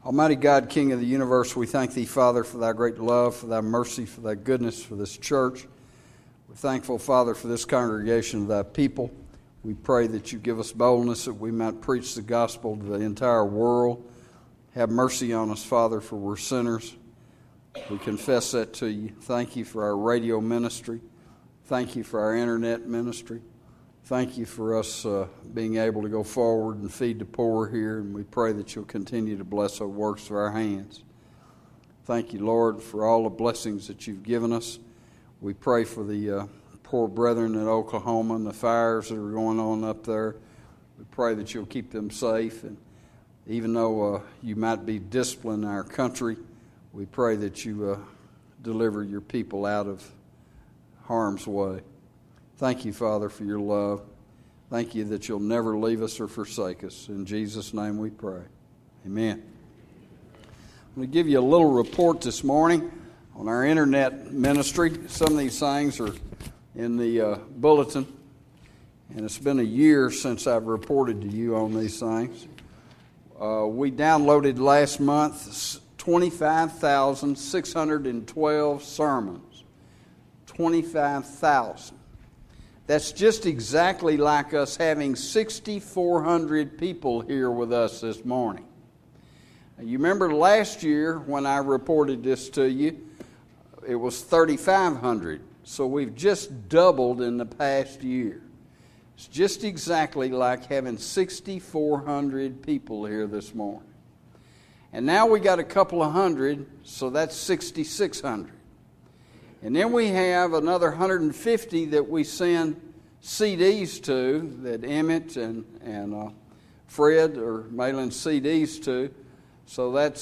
Almighty God, King of the universe, we thank Thee, Father, for Thy great love, for Thy mercy, for Thy goodness, for this church. We're thankful, Father, for this congregation of Thy people. We pray that You give us boldness that we might preach the gospel to the entire world. Have mercy on us, Father, for we're sinners. We confess that to You. Thank You for our radio ministry. Thank You for our internet ministry. Thank You for us being able to go forward and feed the poor here, and we pray that You'll continue to bless the works of our hands. Thank You, Lord, for all the blessings that You've given us. We pray for the poor brethren in Oklahoma and the fires that are going on up there. We pray that You'll keep them safe, and even though You might be disciplining our country, we pray that You deliver Your people out of harm's way. Thank You, Father, for Your love. Thank You that You'll never leave us or forsake us. In Jesus' name we pray. Amen. I'm going to give you a little report this morning on our internet ministry. Some of these things are in the bulletin, and it's been a year since I've reported to you on these things. We downloaded last month 25,612 sermons. 25,000. That's just exactly like us having 6,400 people here with us this morning. You remember last year when I reported this to you, it was 3,500. So we've just doubled in the past year. It's just exactly like having 6,400 people here this morning. And now we got a couple of hundred, so that's 6,600. And then we have another 150 that we send CDs to, that Emmett and Fred are mailing CDs to. So that's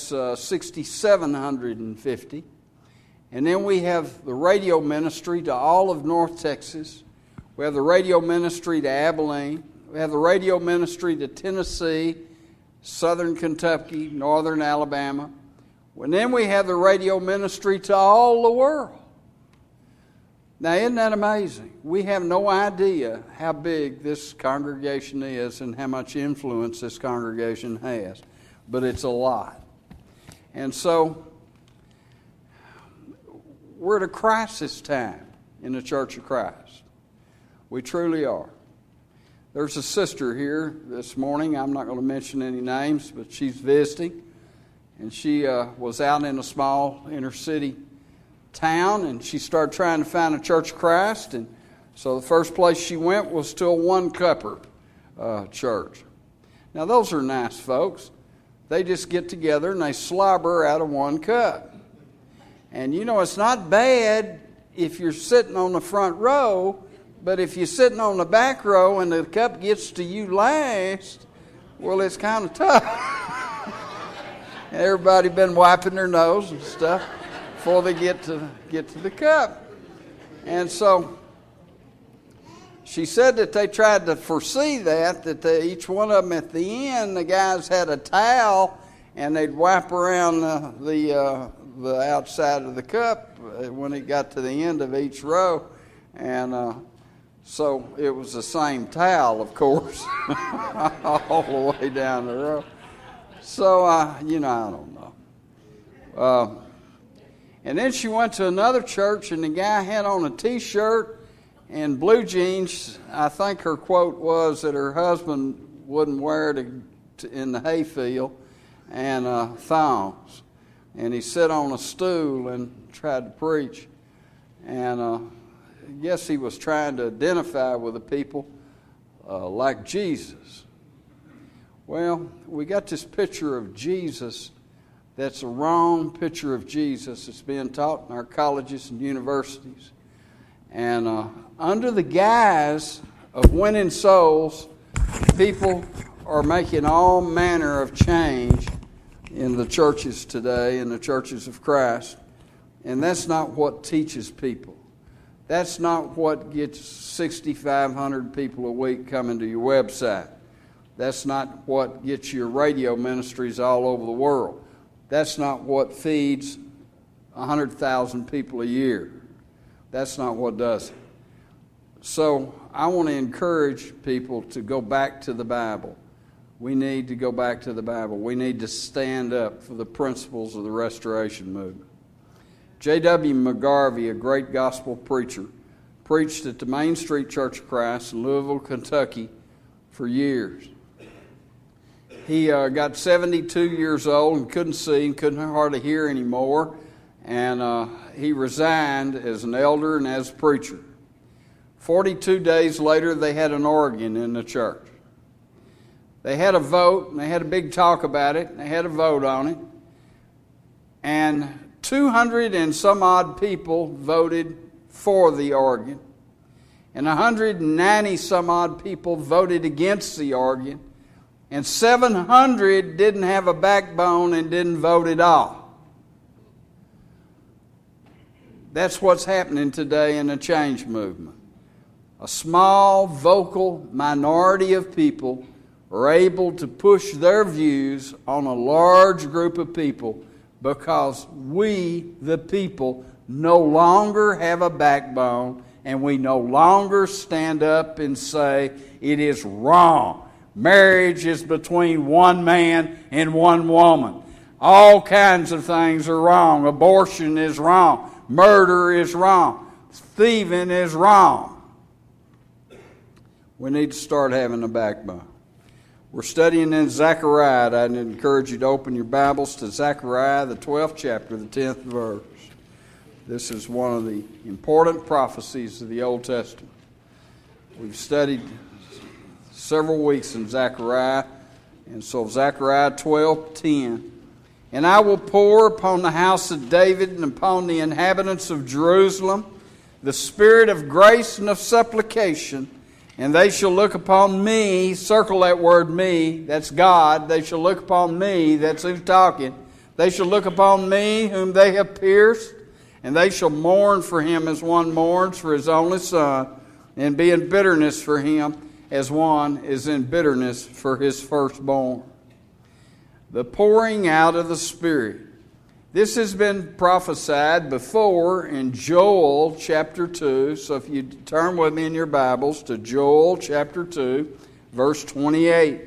6,750. And then we have the radio ministry to all of North Texas. We have the radio ministry to Abilene. We have the radio ministry to Tennessee, Southern Kentucky, Northern Alabama. And then we have the radio ministry to all the world. Now, isn't that amazing? We have no idea how big this congregation is and how much influence this congregation has, but it's a lot. And so, we're at a crisis time in the Church of Christ. We truly are. There's a sister here this morning. I'm not going to mention any names, but she's visiting. And she was out in a small inner city town, and she started trying to find a Church of Christ. And so the first place she went was to a one-cupper church. Now, those are nice folks. They just get together and they slobber out of one cup. And you know, it's not bad if you're sitting on the front row, but if you're sitting on the back row and the cup gets to you last, well, it's kind of tough. Everybody been wiping their nose and stuff before they get to the cup. And so she said that they tried to foresee that each one of them at the end, the guys had a towel and they'd wipe around the outside of the cup when it got to the end of each row. And so it was the same towel, of course, all the way down the row. So, I don't know. And then she went to another church, and the guy had on a T-shirt and blue jeans. I think her quote was that her husband wouldn't wear it in the hayfield, and thongs. And he sat on a stool and tried to preach. And I guess he was trying to identify with the people like Jesus. Well, we got this picture of Jesus that's a wrong picture of Jesus. It's being taught in our colleges and universities. And under the guise of winning souls, people are making all manner of change in the churches today, in the churches of Christ. And that's not what teaches people. That's not what gets 6,500 people a week coming to your website. That's not what gets your radio ministries all over the world. That's not what feeds 100,000 people a year. That's not what does it. So I want to encourage people to go back to the Bible. we need to go back to the Bible. We need to stand up for the principles of the Restoration Movement. J.W. McGarvey, a great gospel preacher, preached at the Main Street Church of Christ in Louisville, Kentucky for years. He got 72 years old and couldn't see and couldn't hardly hear anymore. And he resigned as an elder and as a preacher. 42 days later, they had an organ in the church. They had a vote, and they had a big talk about it, and they had a vote on it. And 200 and some odd people voted for the organ. And 190 some odd people voted against the organ. And 700 didn't have a backbone and didn't vote at all. That's what's happening today in the change movement. A small, vocal minority of people are able to push their views on a large group of people because we, the people, no longer have a backbone and we no longer stand up and say it is wrong. Marriage is between one man and one woman. All kinds of things are wrong. Abortion is wrong. Murder is wrong. Thieving is wrong. We need to start having a backbone. We're studying in Zechariah. I'd encourage you to open your Bibles to Zechariah, the 12th chapter, the 10th verse. This is one of the important prophecies of the Old Testament. We've studied several weeks in Zechariah, and so Zechariah 12:10. And I will pour upon the house of David and upon the inhabitants of Jerusalem the spirit of grace and of supplication, and they shall look upon me. Circle that word me, that's God. They shall look upon me, that's who's talking. They shall look upon me whom they have pierced, and they shall mourn for him as one mourns for his only son, and be in bitterness for him as one is in bitterness for his firstborn. The pouring out of the Spirit. This has been prophesied before in Joel chapter 2. So if you turn with me in your Bibles to Joel chapter 2, verse 28.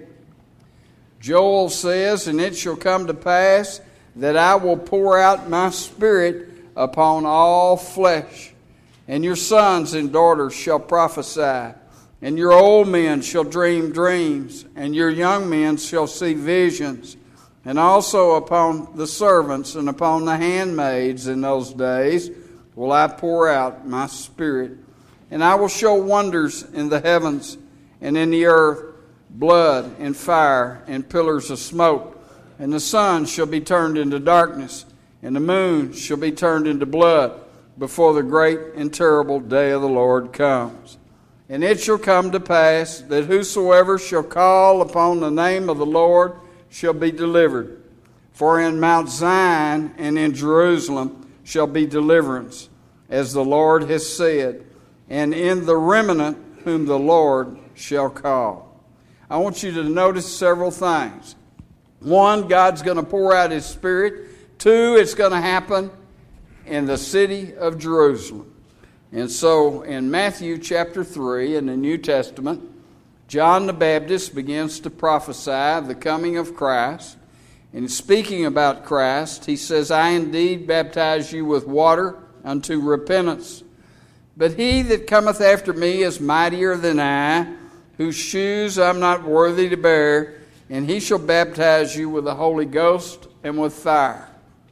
Joel says, and it shall come to pass that I will pour out my Spirit upon all flesh, and your sons and daughters shall prophesy, and your old men shall dream dreams, and your young men shall see visions. And also upon the servants and upon the handmaids in those days will I pour out my Spirit. And I will show wonders in the heavens and in the earth, blood and fire and pillars of smoke. And the sun shall be turned into darkness, and the moon shall be turned into blood, before the great and terrible day of the Lord comes. And it shall come to pass that whosoever shall call upon the name of the Lord shall be delivered. For in Mount Zion and in Jerusalem shall be deliverance, as the Lord has said, and in the remnant whom the Lord shall call. I want you to notice several things. One, God's going to pour out His Spirit. Two, it's going to happen in the city of Jerusalem. And so in Matthew chapter 3 in the New Testament, John the Baptist begins to prophesy of the coming of Christ. And speaking about Christ, he says, I indeed baptize you with water unto repentance. But he that cometh after me is mightier than I, whose shoes I'm not worthy to bear, and he shall baptize you with the Holy Ghost and with fire.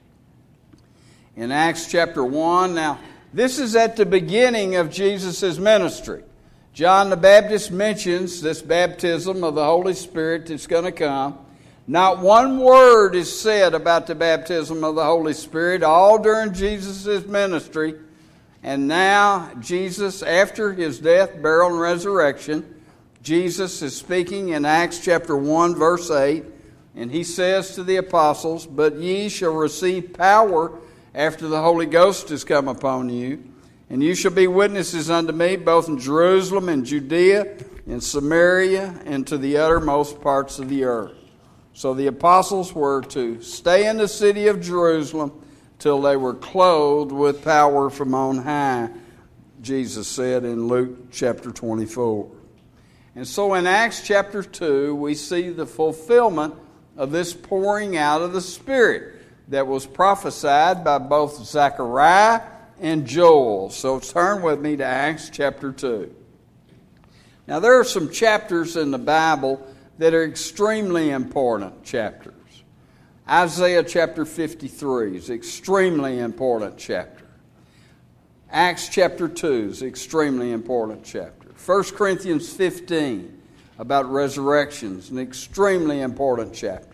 In Acts chapter 1, now this is at the beginning of Jesus' ministry. John the Baptist mentions this baptism of the Holy Spirit that's going to come. Not one word is said about the baptism of the Holy Spirit all during Jesus' ministry. And now Jesus, after His death, burial, and resurrection, Jesus is speaking in Acts chapter 1, verse 8. And He says to the apostles, But ye shall receive power after the Holy Ghost is come upon you. And you shall be witnesses unto me, both in Jerusalem and Judea, in Samaria, and to the uttermost parts of the earth. So the apostles were to stay in the city of Jerusalem till they were clothed with power from on high, Jesus said in Luke chapter 24. And so in Acts chapter 2, we see the fulfillment of this pouring out of the Spirit that was prophesied by both Zechariah and Joel. So turn with me to Acts chapter 2. Now there are some chapters in the Bible that are extremely important chapters. Isaiah chapter 53 is an extremely important chapter. Acts chapter 2 is an extremely important chapter. 1 Corinthians 15 about resurrection is an extremely important chapter.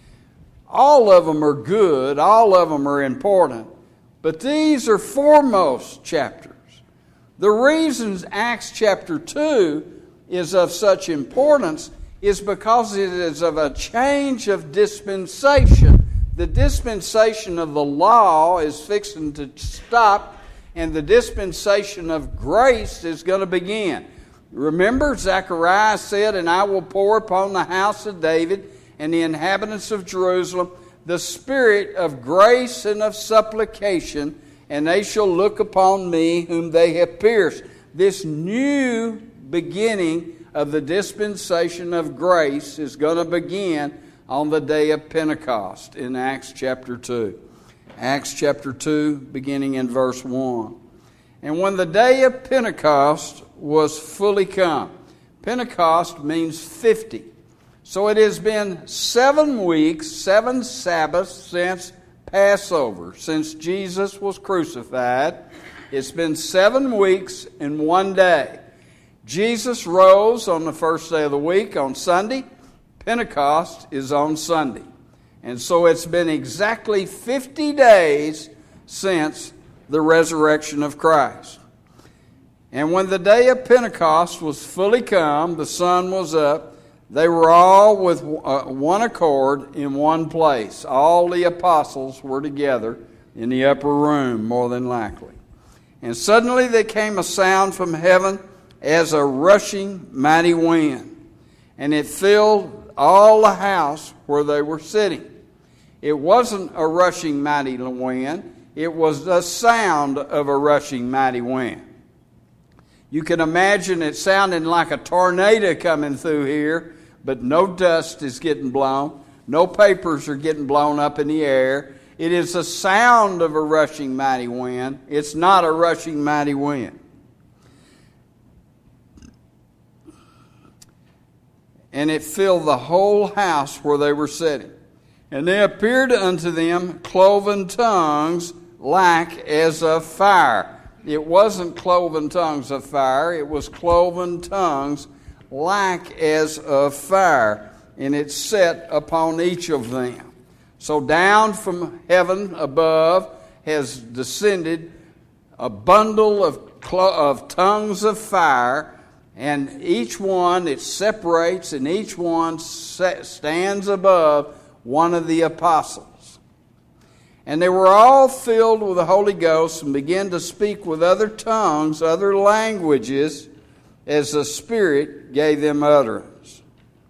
All of them are good, all of them are important, but these are foremost chapters. The reasons Acts chapter 2 is of such importance is because it is of a change of dispensation. The dispensation of the law is fixing to stop, and the dispensation of grace is going to begin. Remember, Zechariah said, "And I will pour upon the house of David and the inhabitants of Jerusalem the spirit of grace and of supplication, and they shall look upon me whom they have pierced." This new beginning of the dispensation of grace is going to begin on the day of Pentecost in Acts chapter 2. Acts chapter 2, beginning in verse 1. "And when the day of Pentecost was fully come," Pentecost means 50. So it has been 7 weeks, 7 Sabbaths since Passover, since Jesus was crucified. It's been 7 weeks and 1 day. Jesus rose on the first day of the week, on Sunday. Pentecost is on Sunday. And so it's been exactly 50 days since the resurrection of Christ. "And when the day of Pentecost was fully come, the sun was up, they were all with one accord in one place." All the apostles were together in the upper room, more than likely. "And suddenly there came a sound from heaven as a rushing mighty wind, and it filled all the house where they were sitting." It wasn't a rushing mighty wind. It was the sound of a rushing mighty wind. You can imagine it sounding like a tornado coming through here, but no dust is getting blown. No papers are getting blown up in the air. It is the sound of a rushing mighty wind. It's not a rushing mighty wind. "And it filled the whole house where they were sitting. And there appeared unto them cloven tongues like as of fire." It wasn't cloven tongues of fire. It was cloven tongues like as of fire. And it set upon each of them. So down from heaven above has descended a bundle of tongues of fire. And each one, it separates, and each one stands above one of the apostles. "And they were all filled with the Holy Ghost, and began to speak with other tongues, other languages, as the Spirit gave them utterance.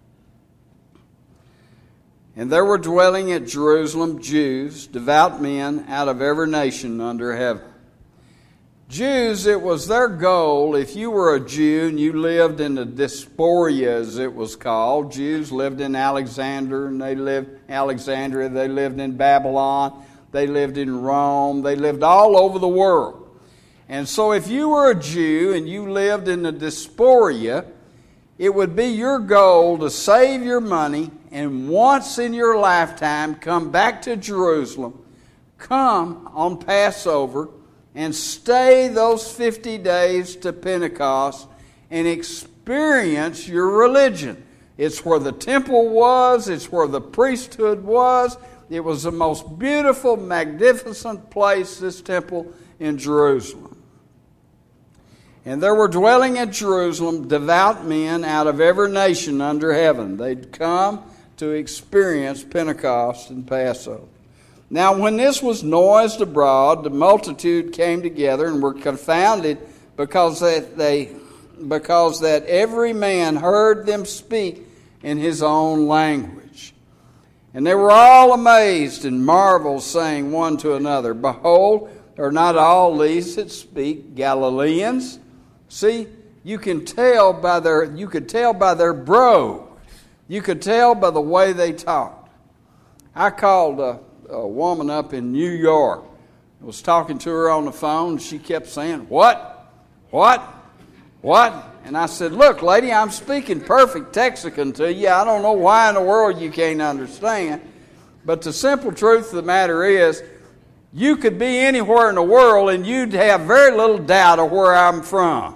And there were dwelling at Jerusalem Jews, devout men out of every nation under heaven." Jews, it was their goal. If you were a Jew and you lived in the diaspora, as it was called, Jews lived in Alexandria, they lived in Babylon, they lived in Rome, they lived all over the world. And so if you were a Jew and you lived in the diaspora, it would be your goal to save your money and once in your lifetime come back to Jerusalem, come on Passover, and stay those 50 days to Pentecost and experience your religion. It's where the temple was. It's where the priesthood was. It was the most beautiful, magnificent place, this temple in Jerusalem. "And there were dwelling at Jerusalem devout men out of every nation under heaven." They'd come to experience Pentecost and Passover. "Now when this was noised abroad, the multitude came together and were confounded because that every man heard them speak in his own language. And they were all amazed and marveled, saying one to another, Behold, are not all these that speak Galileans? See, you could tell by their brogue. You could tell by the way they talked. I called a woman up in New York. I was talking to her on the phone. She kept saying, "What? What? What?" And I said, "Look, lady, I'm speaking perfect Texican to you. I don't know why in the world you can't understand. But the simple truth of the matter is, you could be anywhere in the world and you'd have very little doubt of where I'm from."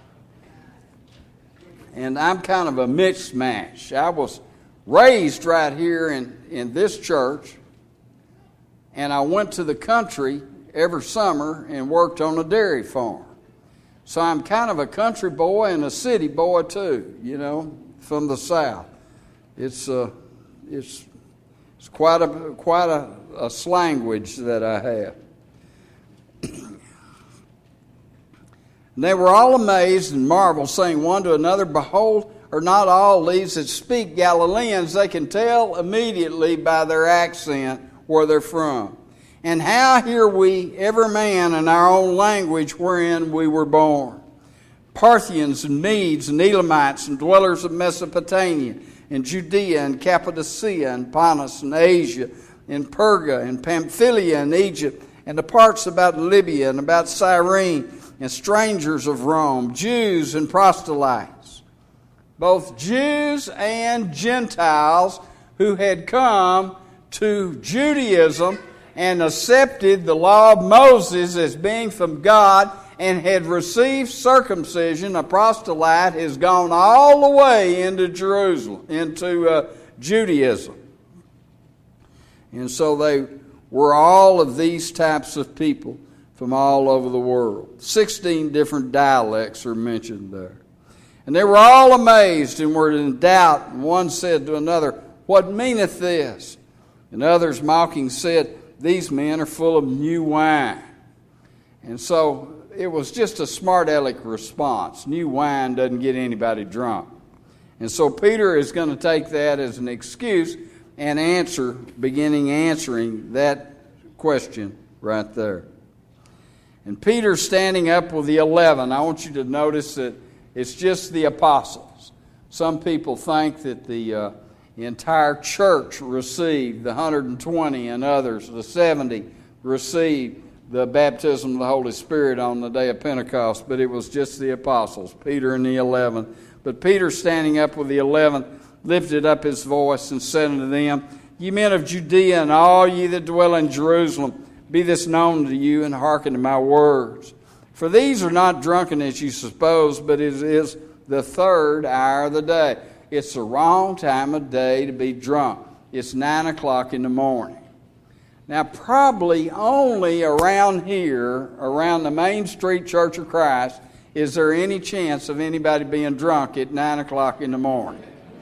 And I'm kind of a mismatch. I was raised right here in this church, and I went to the country every summer and worked on a dairy farm. So I'm kind of a country boy and a city boy too, from the South. It's quite a slanguage that I have. And they were all amazed and marveled, saying one to another, "Behold, are not all these that speak Galileans? They can tell immediately by their accent where they're from. And how hear we every man in our own language wherein we were born? Parthians and Medes and Elamites and dwellers of Mesopotamia and Judea and Cappadocia and Pontus and Asia and Perga and Pamphylia and Egypt and the parts about Libya and about Cyrene and strangers of Rome, Jews and proselytes, both Jews and Gentiles who had come to Judaism and accepted the law of Moses as being from God and had received circumcision. A proselyte has gone all the way into Jerusalem, into Judaism. And so they were all of these types of people from all over the world. 16 different dialects are mentioned there. And they were all amazed and were in doubt. And one said to another, "What meaneth this?" And others mocking said, "These men are full of new wine." And so it was just a smart aleck response. New wine doesn't get anybody drunk. And so Peter is going to take that as an excuse and answering that question right there. And Peter standing up with the 11. I want you to notice that it's just the apostles. Some people think that the entire church received, the 120 and others, the 70, received the baptism of the Holy Spirit on the day of Pentecost, but it was just the apostles, Peter and the 11. But Peter, standing up with the 11, lifted up his voice and said unto them, "Ye men of Judea, and all ye that dwell in Jerusalem, be this known to you, and hearken to my words. For these are not drunken as you suppose, but it is the third hour of the day." It's the wrong time of day to be drunk. It's 9 o'clock in the morning. Now, probably only around here, around the Main Street Church of Christ, is there any chance of anybody being drunk at 9 o'clock in the morning.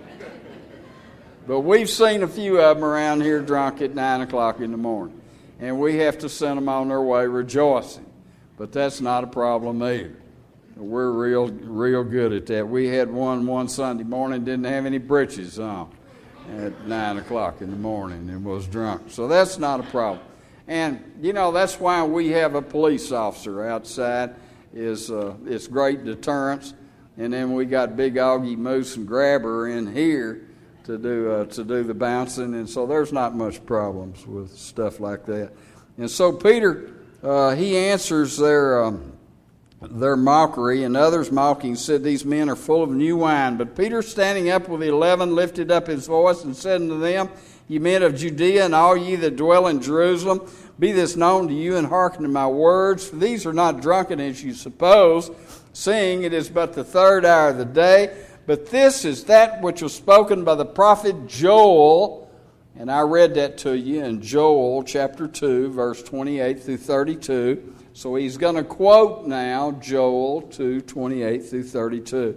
But we've seen a few of them around here drunk at 9 o'clock in the morning. And we have to send them on their way rejoicing. But that's not a problem either. We're real good at that. We had one Sunday morning, didn't have any breeches on at 9 o'clock in the morning and was drunk. So that's not a problem. And, that's why we have a police officer outside. It's great deterrence. And then we got Big Augie Moose and Grabber in here to do the bouncing. And so there's not much problems with stuff like that. And so Peter, he answers their mockery, and others mocking said, "These men are full of new wine." But Peter, standing up with the 11, lifted up his voice and said unto them, "Ye men of Judea, and all ye that dwell in Jerusalem, be this known to you, and hearken to my words. For these are not drunken as you suppose, seeing it is but the third hour of the day. But this is that which was spoken by the prophet Joel." And I read that to you in Joel chapter 2, verse 28 through 32. So he's going to quote now Joel 2, 28 through 32.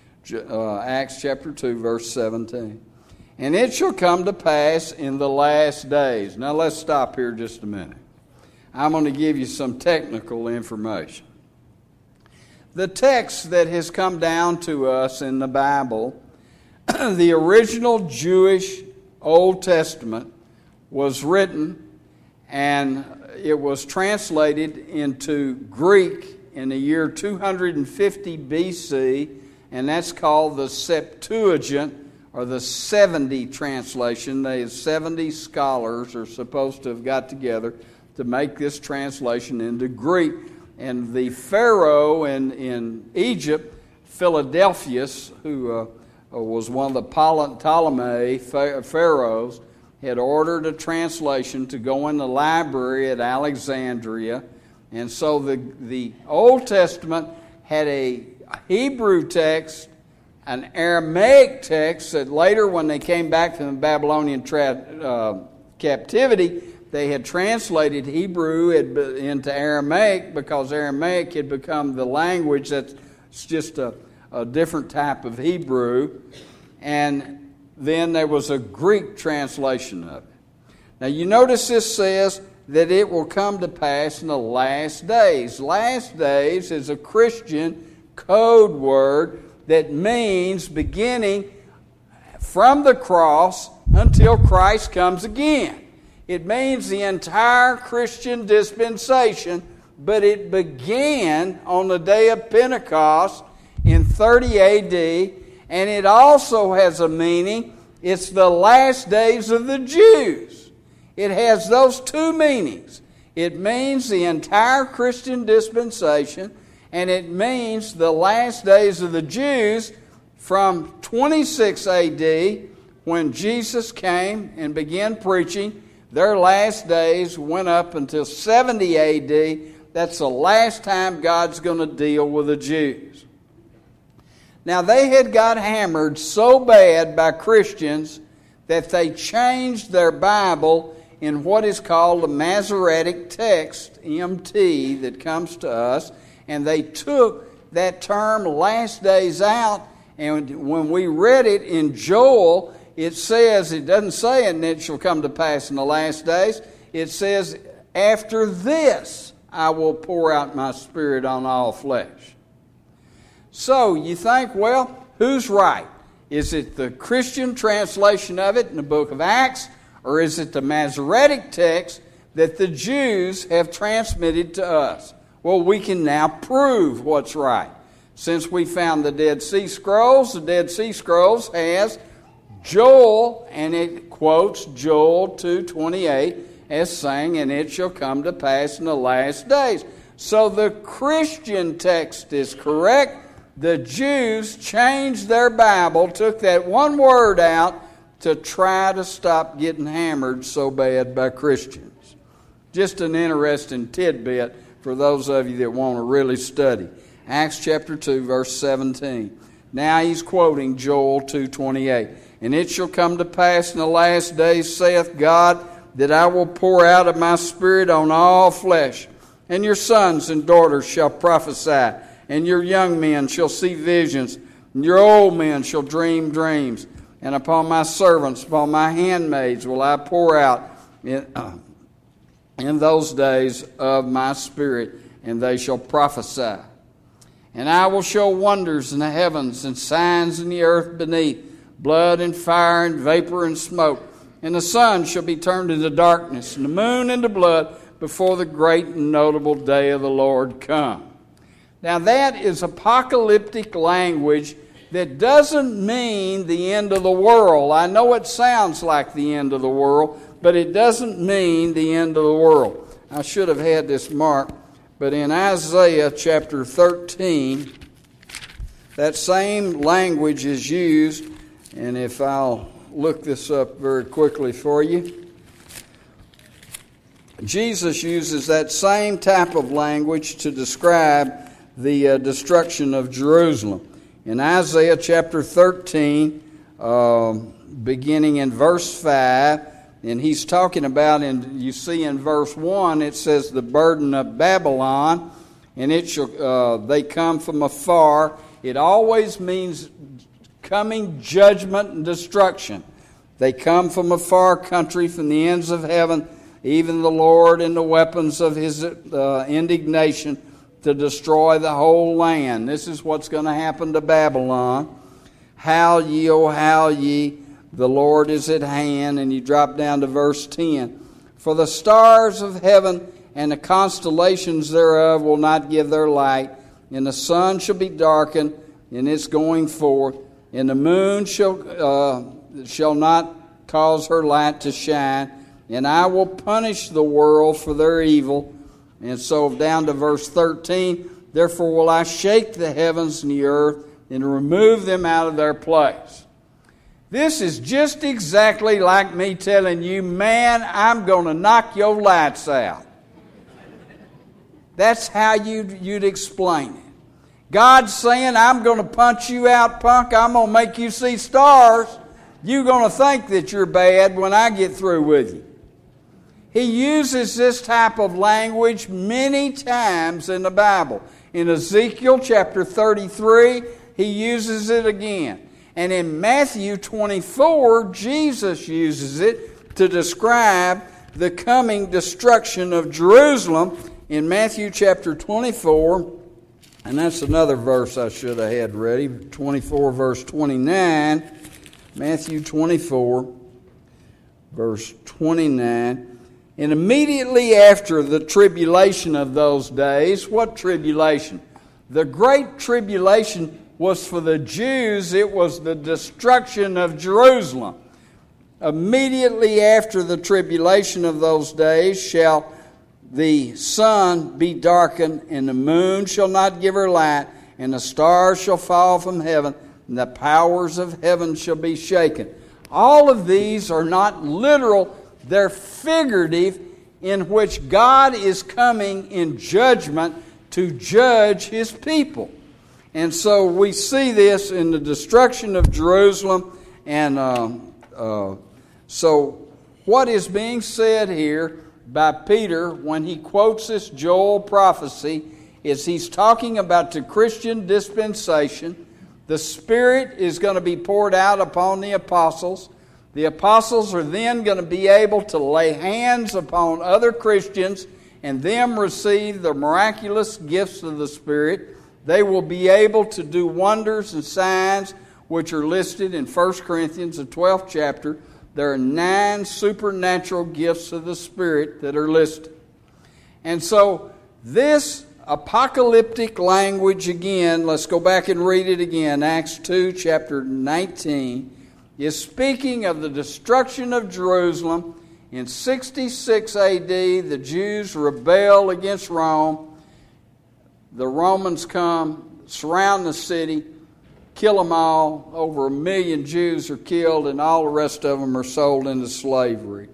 Acts chapter 2, verse 17. "And it shall come to pass in the last days." Now let's stop here just a minute. I'm going to give you some technical information. The text that has come down to us in the Bible, the original Jewish Old Testament, was written and it was translated into Greek in the year 250 BC, and that's called the Septuagint, or the 70 translation. The 70 scholars are supposed to have got together to make this translation into Greek. And the Pharaoh in Egypt, Philadelphus, who was one of the Ptolemy pharaohs, had ordered a translation to go in the library at Alexandria. And so the Old Testament had a Hebrew text, an Aramaic text that later, when they came back from the Babylonian captivity, they had translated Hebrew into Aramaic, because Aramaic had become the language that's just a different type of Hebrew. And then there was a Greek translation of it. Now you notice this says that it will come to pass in the last days. Last days is a Christian code word that means beginning from the cross until Christ comes again. It means the entire Christian dispensation, but it began on the day of Pentecost in 30 AD, and it also has a meaning. It's the last days of the Jews. It has those two meanings. It means the entire Christian dispensation, and it means the last days of the Jews from 26 AD, when Jesus came and began preaching. Their last days went up until 70 AD. That's the last time God's going to deal with the Jews. Now, they had got hammered so bad by Christians that they changed their Bible in what is called the Masoretic text, MT, that comes to us, and they took that term last days out. And when we read it in Joel, it says, it doesn't say, and it shall come to pass in the last days. It says, after this I will pour out my Spirit on all flesh. So you think, well, who's right? Is it the Christian translation of it in the book of Acts, or is it the Masoretic text that the Jews have transmitted to us? Well, we can now prove what's right. Since we found the Dead Sea Scrolls has Joel, and it quotes Joel 2:28 as saying, and it shall come to pass in the last days. So the Christian text is correct. The Jews changed their Bible, took that one word out to try to stop getting hammered so bad by Christians. Just an interesting tidbit for those of you that want to really study. Acts chapter 2, verse 17. Now he's quoting Joel 2:28. And it shall come to pass in the last days, saith God, that I will pour out of my Spirit on all flesh. And your sons and daughters shall prophesy, and your young men shall see visions, and your old men shall dream dreams. And upon my servants, upon my handmaids will I pour out in those days of my Spirit, and they shall prophesy. And I will show wonders in the heavens and signs in the earth beneath, blood and fire and vapor and smoke. And the sun shall be turned into darkness, and the moon into blood, before the great and notable day of the Lord come. Now that is apocalyptic language that doesn't mean the end of the world. I know it sounds like the end of the world, but it doesn't mean the end of the world. I should have had this marked, but in Isaiah chapter 13, that same language is used, and if I'll look this up very quickly for you. Jesus uses that same type of language to describe the destruction of Jerusalem. In Isaiah chapter 13, beginning in verse 5, and he's talking about, and you see in verse 1, it says the burden of Babylon, and it shall they come from afar. It always means coming judgment and destruction. They come from a far country, from the ends of heaven, even the Lord and the weapons of his indignation, to destroy the whole land. This is what's going to happen to Babylon. Howl ye, O howl ye, the Lord is at hand. And you drop down to verse 10. For the stars of heaven and the constellations thereof will not give their light, and the sun shall be darkened in its going forth, and the moon shall not cause her light to shine, and I will punish the world for their evil. And so down to verse 13, therefore will I shake the heavens and the earth and remove them out of their place. This is just exactly like me telling you, man, I'm going to knock your lights out. That's how you'd explain it. God's saying, I'm going to punch you out, punk. I'm going to make you see stars. You're going to think that you're bad when I get through with you. He uses this type of language many times in the Bible. In Ezekiel chapter 33, he uses it again. And in Matthew 24, Jesus uses it to describe the coming destruction of Jerusalem in Matthew chapter 24. And that's another verse I should have had ready. 24 verse 29. Matthew 24 verse 29. And immediately after the tribulation of those days, what tribulation? The great tribulation was for the Jews. It was the destruction of Jerusalem. Immediately after the tribulation of those days shall the sun be darkened, and the moon shall not give her light, and the stars shall fall from heaven, and the powers of heaven shall be shaken. All of these are not literal, they're figurative, in which God is coming in judgment to judge His people. And so we see this in the destruction of Jerusalem. And so what is being said here by Peter when he quotes this Joel prophecy is he's talking about the Christian dispensation. The Spirit is going to be poured out upon the apostles. The apostles are then going to be able to lay hands upon other Christians and them receive the miraculous gifts of the Spirit. They will be able to do wonders and signs which are listed in 1 Corinthians, the 12th chapter. There are 9 supernatural gifts of the Spirit that are listed. And so this apocalyptic language again, let's go back and read it again. Acts 2, chapter 19, is speaking of the destruction of Jerusalem. In 66 AD, the Jews rebel against Rome. The Romans come, surround the city, kill them all. Over 1 million Jews are killed, and all the rest of them are sold into slavery.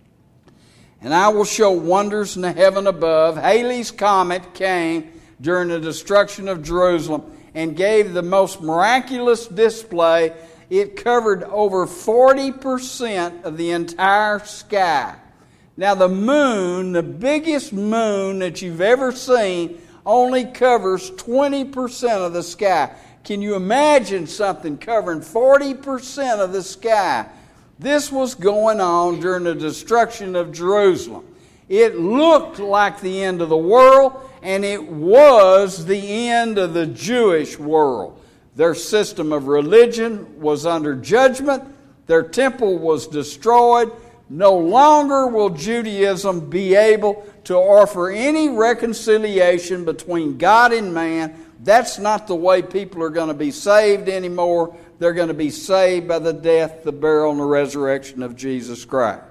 And I will show wonders in the heaven above. Halley's Comet came during the destruction of Jerusalem and gave the most miraculous display. It covered over 40% of the entire sky. Now the moon, the biggest moon that you've ever seen, only covers 20% of the sky. Can you imagine something covering 40% of the sky? This was going on during the destruction of Jerusalem. It looked like the end of the world, and it was the end of the Jewish world. Their system of religion was under judgment. Their temple was destroyed. No longer will Judaism be able to offer any reconciliation between God and man. That's not the way people are going to be saved anymore. They're going to be saved by the death, the burial, and the resurrection of Jesus Christ.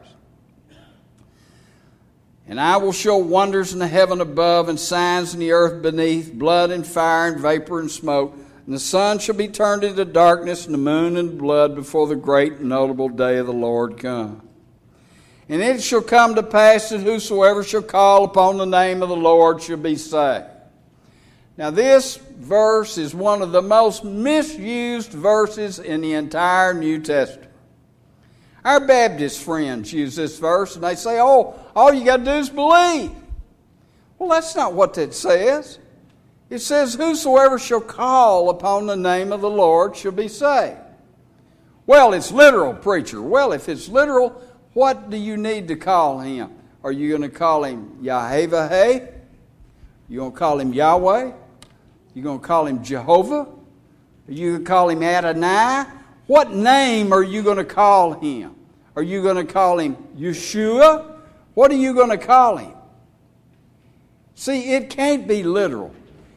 And I will show wonders in the heaven above and signs in the earth beneath, blood and fire and vapor and smoke. And the sun shall be turned into darkness and the moon into blood before the great and notable day of the Lord come. And it shall come to pass that whosoever shall call upon the name of the Lord shall be saved. Now this verse is one of the most misused verses in the entire New Testament. Our Baptist friends use this verse and they say, oh, all you got to do is believe. Well, that's not what that says. It says, whosoever shall call upon the name of the Lord shall be saved. Well, it's literal, preacher. Well, if it's literal, what do you need to call him? Are you going to call him Yahweh? You going to call him Yahweh? You going to call him Jehovah? Are you going to call him Adonai? What name are you going to call him? Are you going to call him Yeshua? What are you going to call him? See, it can't be literal.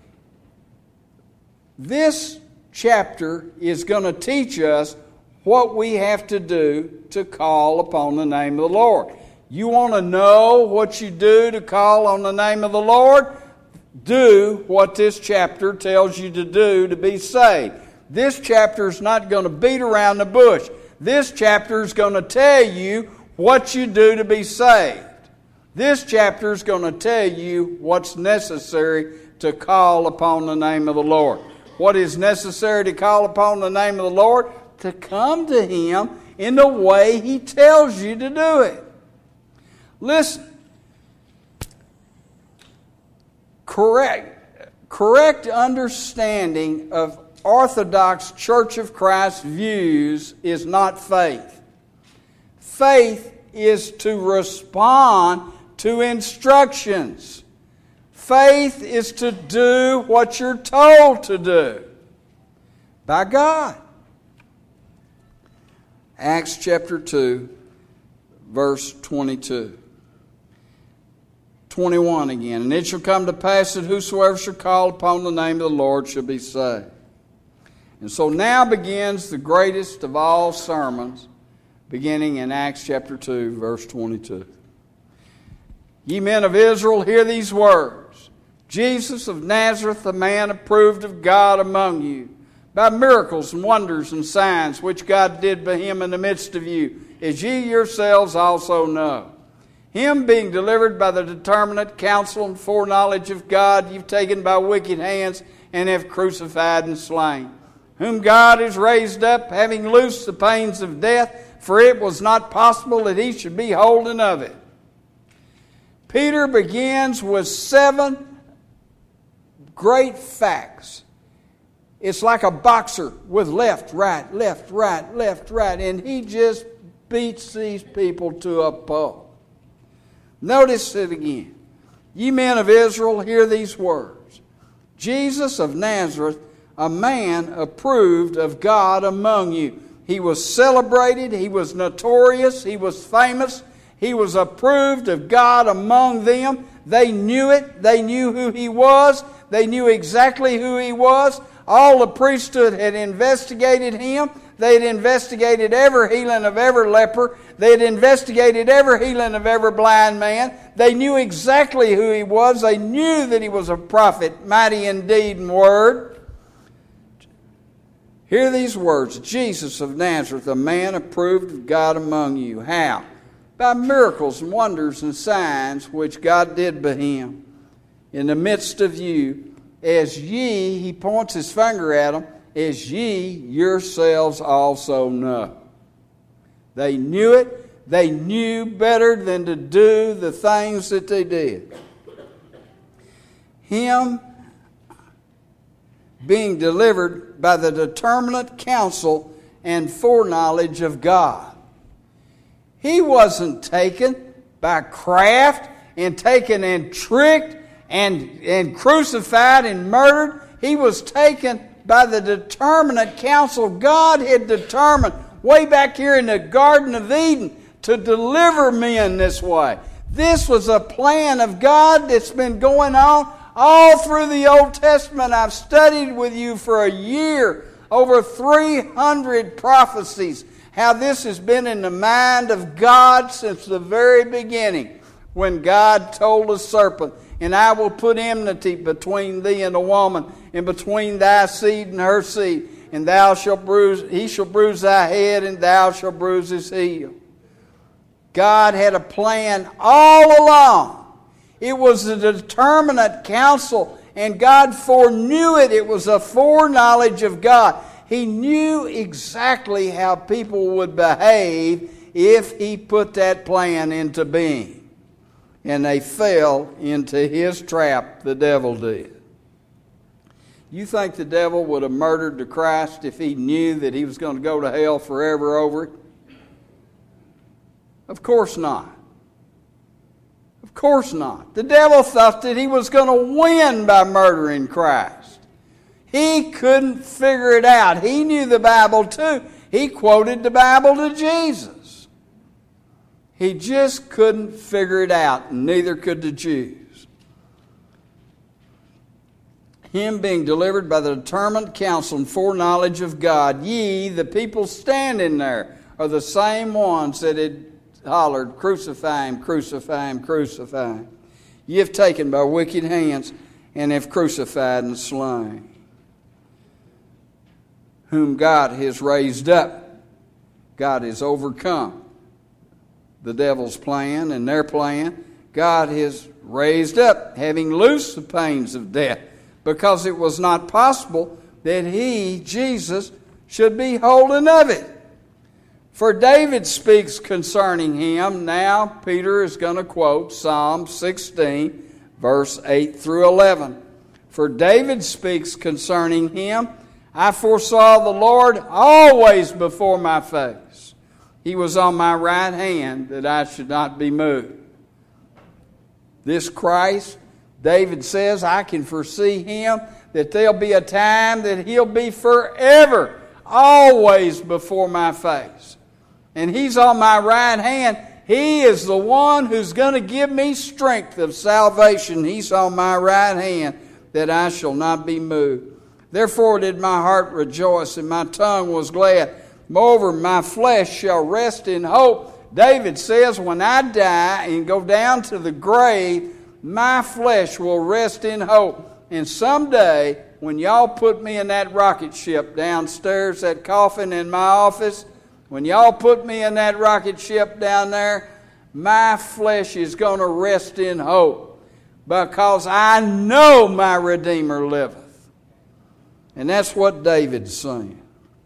This chapter is going to teach us what we have to do to call upon the name of the Lord. You want to know what you do to call on the name of the Lord? Do what this chapter tells you to do to be saved. This chapter is not going to beat around the bush. This chapter is going to tell you what you do to be saved. This chapter is going to tell you what's necessary to call upon the name of the Lord. What is necessary to call upon the name of the Lord? To come to Him in the way He tells you to do it. Listen. Correct understanding of Orthodox Church of Christ views is not faith. Faith is to respond to instructions. Faith is to do what you're told to do by God. Acts chapter 2, verse 22. 21 again. And it shall come to pass that whosoever shall call upon the name of the Lord shall be saved. And so now begins the greatest of all sermons, beginning in Acts chapter 2, verse 22. Ye men of Israel, hear these words. Jesus of Nazareth, a man approved of God among you, by miracles and wonders and signs which God did by Him in the midst of you, as ye yourselves also know. Him being delivered by the determinate counsel and foreknowledge of God, you've taken by wicked hands and have crucified and slain, whom God has raised up, having loosed the pains of death, for it was not possible that He should be holden of it. Peter begins with 7 great facts. It's like a boxer with left, right, left, right, left, right, and he just beats these people to a pulp. Notice it again. Ye men of Israel, hear these words. Jesus of Nazareth, a man approved of God among you. He was celebrated, he was notorious, he was famous, he was approved of God among them. They knew it, they knew who He was, they knew exactly who He was. All the priesthood had investigated Him. They had investigated every healing of every leper. They had investigated every healing of every blind man. They knew exactly who He was. They knew that He was a prophet, mighty in deed and word. Hear these words. Jesus of Nazareth, a man approved of God among you. How? By miracles and wonders and signs which God did by Him in the midst of you, as ye, He points His finger at them, as ye yourselves also know. They knew it. They knew better than to do the things that they did. Him being delivered by the determinate counsel and foreknowledge of God. He wasn't taken by craft and taken and tricked and crucified and murdered. He was taken by the determinate counsel. God had determined way back here in the Garden of Eden to deliver men this way. This was a plan of God that's been going on all through the Old Testament. I've studied with you for a year, over 300 prophecies, how this has been in the mind of God since the very beginning, when God told the serpent, and I will put enmity between thee and the woman, and between thy seed and her seed, and he shall bruise thy head, and thou shalt bruise his heel. God had a plan all along. It was a determinate counsel, and God foreknew it. It was a foreknowledge of God. He knew exactly how people would behave if He put that plan into being. And they fell into His trap, the devil did. You think the devil would have murdered the Christ if he knew that he was going to go to hell forever over it? Of course not. Of course not. The devil thought that he was going to win by murdering Christ. He couldn't figure it out. He knew the Bible too. He quoted the Bible to Jesus. He just couldn't figure it out, and neither could the Jews. him being delivered by the determined counsel and foreknowledge of God. Ye, the people standing there, are the same ones that had hollered, Crucify him, crucify him, crucify him. Ye have taken by wicked hands and have crucified and slain, whom God has raised up. God has overcome the devil's plan and their plan. God has raised up, having loosed the pains of death, because it was not possible that he, Jesus, should be holden of it. For David speaks concerning him. Now Peter is going to quote Psalm 16, verse 8 through 11. For David speaks concerning him, I foresaw the Lord always before my face. He was on my right hand, that I should not be moved. This Christ, David says, I can foresee him, that there'll be a time that he'll be forever, always before my face. And he's on my right hand. He is the one who's going to give me strength of salvation. He's on my right hand, that I shall not be moved. Therefore did my heart rejoice, and my tongue was glad. Moreover, my flesh shall rest in hope. David says, when I die and go down to the grave, my flesh will rest in hope. And someday, when y'all put me in that rocket ship downstairs, that coffin in my office, when y'all put me in that rocket ship down there, my flesh is going to rest in hope, because I know my Redeemer liveth. And that's what David's saying.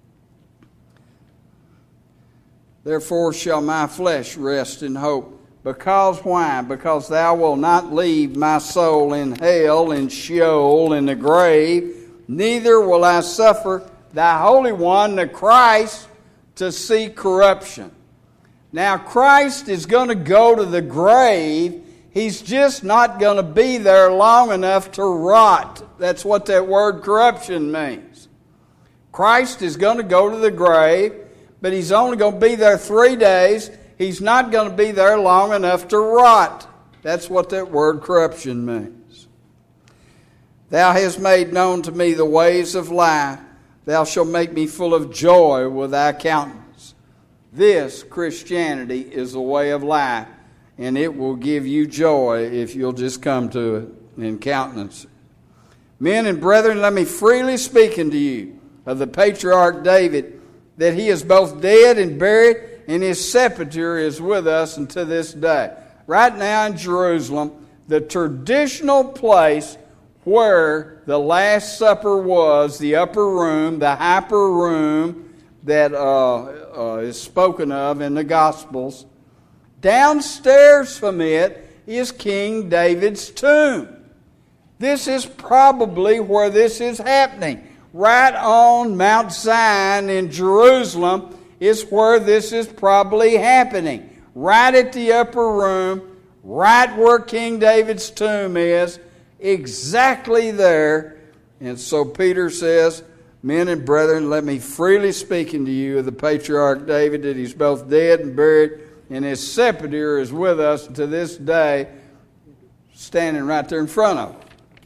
Therefore shall my flesh rest in hope. Because why? Because thou wilt not leave my soul in hell, in Sheol, in the grave. Neither will I suffer thy Holy One, the Christ, to see corruption. Now Christ is going to go to the grave. He's just not going to be there long enough to rot. That's what that word corruption means. Christ is going to go to the grave, but he's only going to be there 3 days. He's not going to be there long enough to rot. That's what that word corruption means. Thou hast made known to me the ways of life. Thou shalt make me full of joy with thy countenance. This, Christianity, is the way of life, and it will give you joy if you'll just come to it and countenance it. Men and brethren, let me freely speak unto you of the patriarch David, that he is both dead and buried, and his sepulchre is with us unto this day. Right now in Jerusalem, the traditional place where the Last Supper was, the upper room, the hyper room that is spoken of in the Gospels, downstairs from it is King David's tomb. This is probably where this is happening. Right on Mount Zion in Jerusalem is where this is probably happening. Right at the upper room, right where King David's tomb is, exactly there. And so Peter says, men and brethren, let me freely speak unto you of the patriarch David, that he's both dead and buried, and his sepulchre is with us to this day, standing right there in front of him.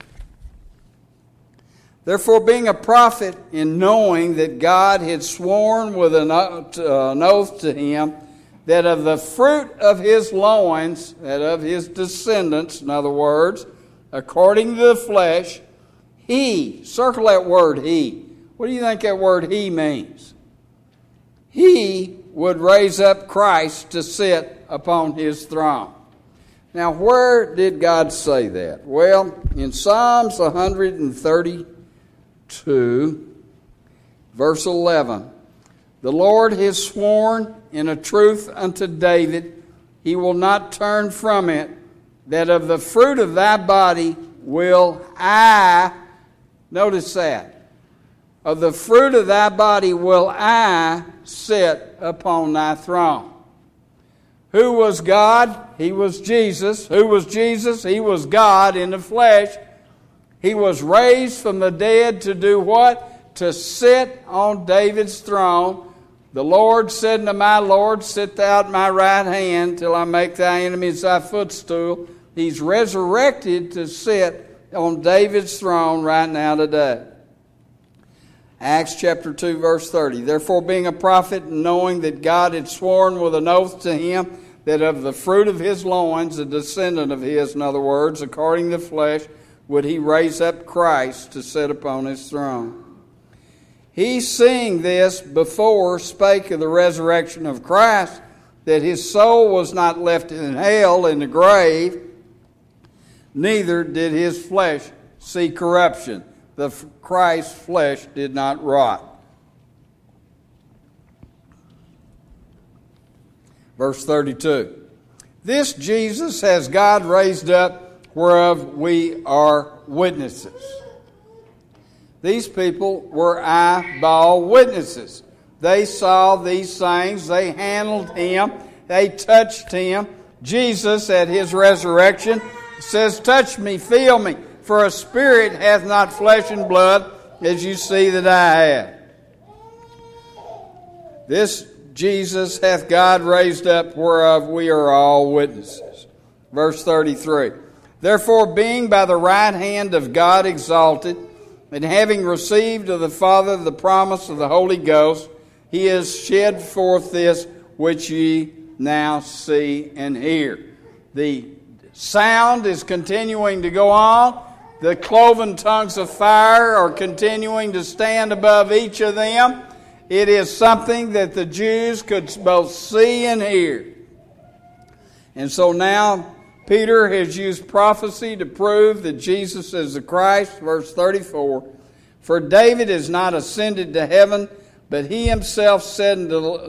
Therefore, being a prophet, in knowing that God had sworn with an oath to him, that of the fruit of his loins, that of his descendants, in other words, according to the flesh, he, circle that word he. What do you think that word he means? He would raise up Christ to sit upon his throne. Now, where did God say that? Well, in Psalms 132, verse 11, the Lord has sworn in a truth unto David, he will not turn from it, that of the fruit of thy body will I, notice that, of the fruit of thy body will I sit upon thy throne. Who was God? He was Jesus. Who was Jesus? He was God in the flesh. He was raised from the dead to do what? To sit on David's throne. The Lord said unto my Lord, sit thou at my right hand till I make thy enemies thy footstool. He's resurrected to sit on David's throne right now today. Acts chapter 2, verse 30. Therefore, being a prophet, and knowing that God had sworn with an oath to him that of the fruit of his loins, a descendant of his, in other words, according to the flesh, would he raise up Christ to sit upon his throne. He, seeing this before, spake of the resurrection of Christ, that his soul was not left in hell, in the grave, neither did his flesh see corruption. Christ's flesh did not rot. Verse 32. This Jesus has God raised up, whereof we are witnesses. These people were eyeball witnesses. They saw these things. They handled him. They touched him. Jesus at his resurrection says, touch me, feel me, for a spirit hath not flesh and blood, as you see that I have. This Jesus hath God raised up, whereof we are all witnesses. Verse 33. Therefore, being by the right hand of God exalted, and having received of the Father the promise of the Holy Ghost, he has shed forth this which ye now see and hear. The sound is continuing to go on. The cloven tongues of fire are continuing to stand above each of them. It is something that the Jews could both see and hear. And so now Peter has used prophecy to prove that Jesus is the Christ. Verse 34. For David is not ascended to heaven, but he himself said,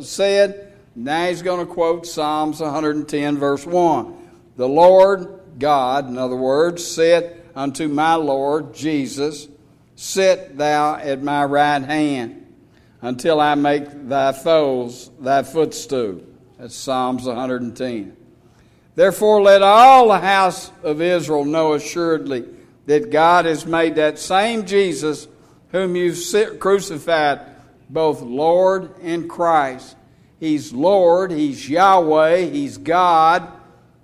now he's going to quote Psalms 110 verse 1. The Lord God, in other words, said unto my Lord Jesus, sit thou at my right hand, until I make thy foes thy footstool. That's Psalms 110. Therefore let all the house of Israel know assuredly that God has made that same Jesus whom you crucified both Lord and Christ. He's Lord, He's Yahweh, He's God,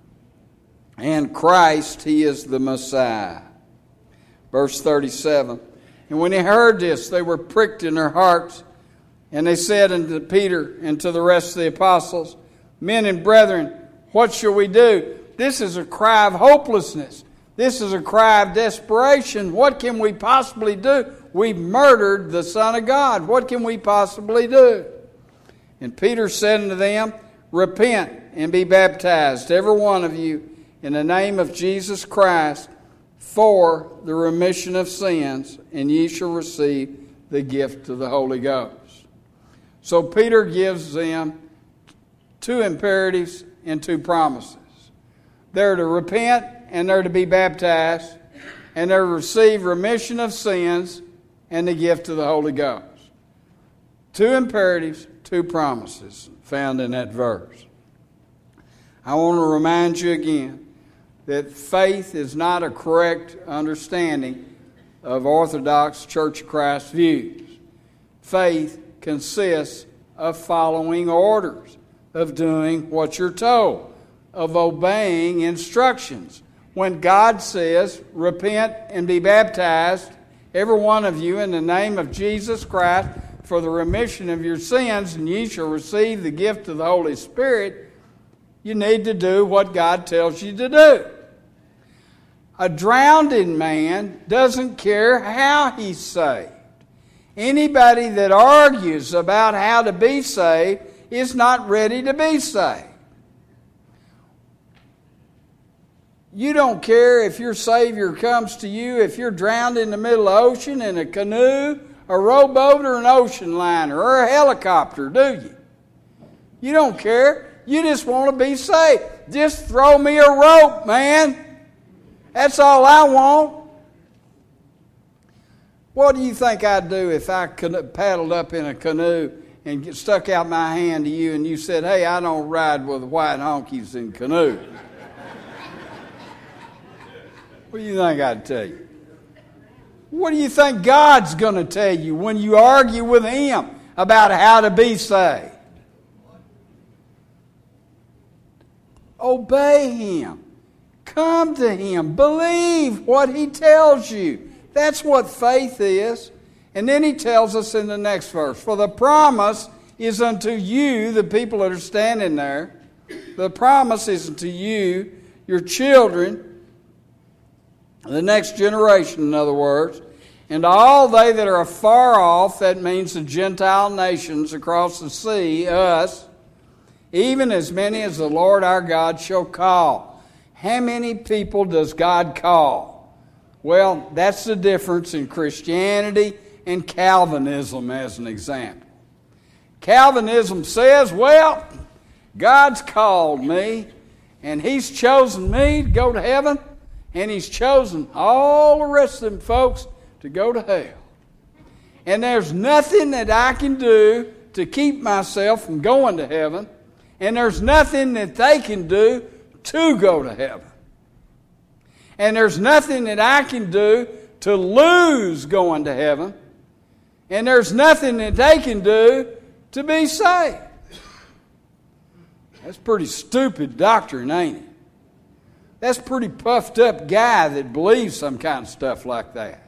and Christ, He is the Messiah. Verse 37. And when they heard this, they were pricked in their hearts, and they said unto Peter and to the rest of the apostles, men and brethren, what shall we do? This is a cry of hopelessness. This is a cry of desperation. What can we possibly do? We've murdered the Son of God. What can we possibly do? And Peter said unto them, repent and be baptized, every one of you, in the name of Jesus Christ, for the remission of sins, and ye shall receive the gift of the Holy Ghost. So Peter gives them two imperatives and two promises. They're to repent and they're to be baptized, and they're to receive remission of sins and the gift of the Holy Ghost. Two imperatives, two promises found in that verse. I want to remind you again that faith is not a correct understanding of Orthodox Church of Christ views. Faith consists of following orders, of doing what you're told, of obeying instructions. When God says, repent and be baptized, every one of you, in the name of Jesus Christ, for the remission of your sins, and ye shall receive the gift of the Holy Spirit, you need to do what God tells you to do. A drowning man doesn't care how he's saved. Anybody that argues about how to be saved is not ready to be saved. You don't care if your Savior comes to you, if you're drowned in the middle of the ocean in a canoe, a rowboat, or an ocean liner, or a helicopter, do you? You don't care. You just want to be saved. Just throw me a rope, man. That's all I want. What do you think I'd do if I paddled up in a canoe and stuck out my hand to you and you said, hey, I don't ride with white honkies in canoes? What do you think I'd tell you? What do you think God's going to tell you when you argue with Him about how to be saved? Obey Him. Come to Him. Believe what He tells you. That's what faith is. And then He tells us in the next verse, for the promise is unto you, the people that are standing there. The promise is unto you, your children, the next generation, in other words, and all they that are afar off, that means the Gentile nations across the sea, us, even as many as the Lord our God shall call. How many people does God call? Well, that's the difference in Christianity and Calvinism as an example. Calvinism says, well, God's called me, and He's chosen me to go to heaven, and He's chosen all the rest of them folks to go to hell. And there's nothing that I can do to keep myself from going to heaven, and there's nothing that they can do to go to heaven. And there's nothing that I can do to lose going to heaven, and there's nothing that they can do to be saved. That's pretty stupid doctrine, ain't it? That's a pretty puffed up guy that believes some kind of stuff like that.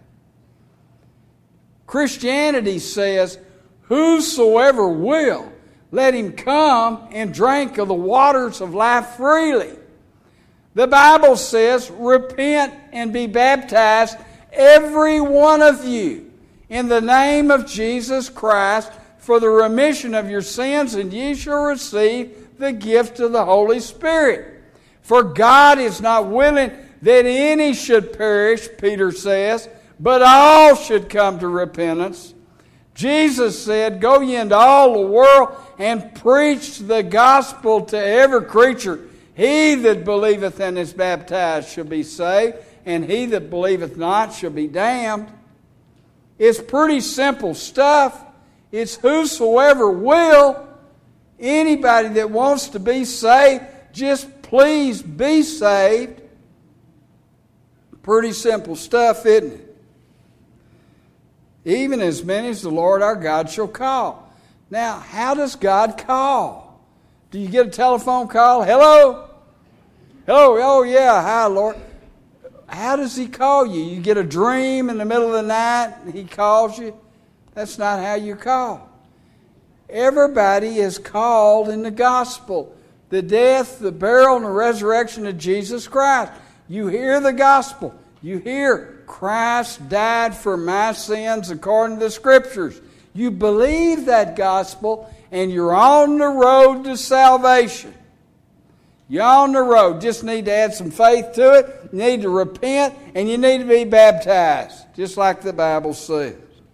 Christianity says, whosoever will, let him come and drink of the waters of life freely. The Bible says, repent and be baptized, every one of you, in the name of Jesus Christ, for the remission of your sins, and ye shall receive the gift of the Holy Spirit. For God is not willing that any should perish, Peter says, but all should come to repentance. Jesus said, go ye into all the world and preach the gospel to every creature. He that believeth and is baptized shall be saved, and he that believeth not shall be damned. It's pretty simple stuff. It's whosoever will. Anybody that wants to be saved, just please be saved. Pretty simple stuff, isn't it? Even as many as the Lord our God shall call. Now, how does God call? Do you get a telephone call? Hello? Hello? Oh, yeah. Hi, Lord. How does He call you? You get a dream in the middle of the night and He calls you? That's not how you call. Everybody is called in the gospel. The death, the burial, and the resurrection of Jesus Christ. You hear the gospel. You hear Christ died for my sins according to the Scriptures. You believe that gospel, and you're on the road to salvation. You're on the road. Just need to add some faith to it. You need to repent, and you need to be baptized, just like the Bible says.